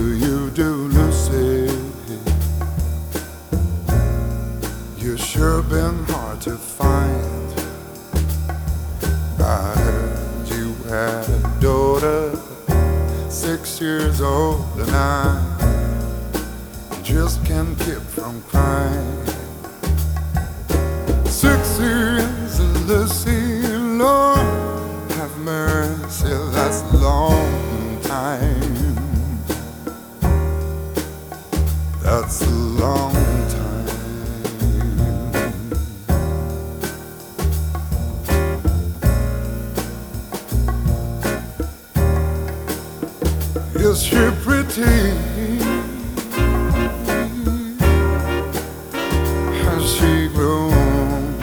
you do, Lucy? You sure been hard to find. I heard you had a daughter 6 years old, and I just can't keep from crying. 6 years, Lucy, Lord have mercy, that's a long time. That's a long time. Is she pretty? Has she grown?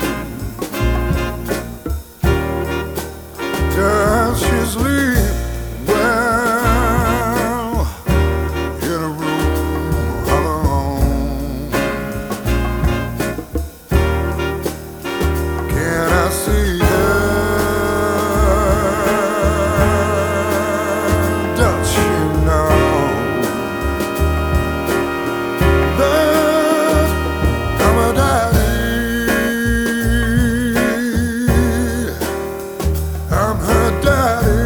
Does she sleep well in a room of her own? Can I see her? Does she know that I'm a daddy? I'm her daddy.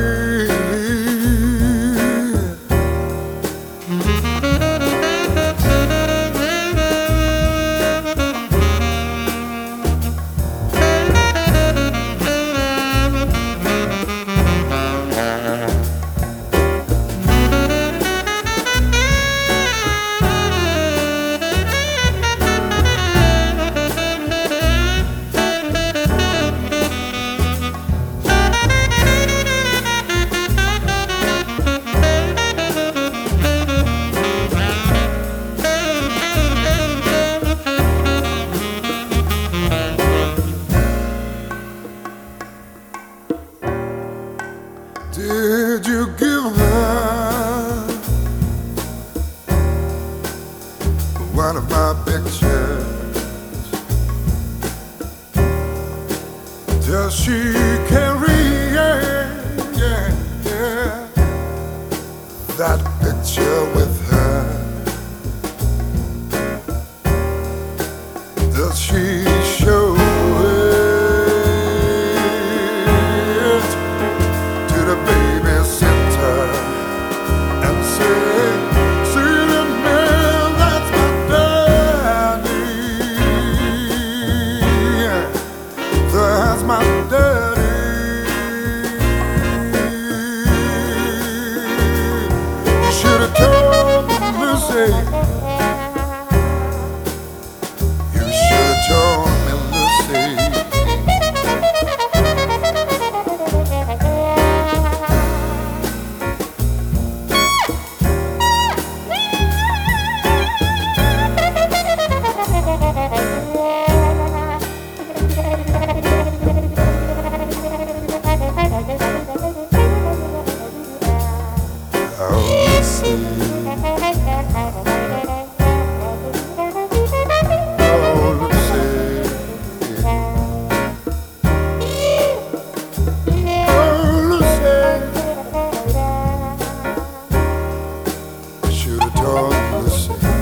Did you give her one of my pictures? Does she carry that picture with her? Does she show it to the babysitter and say, "See the man, that's my daddy. That's my daddy." You should have told me, Lucy. You should have told me, Lucy. Oh, Lucy. Oh, Lucy. Oh, Lucy. Should have told Lucy.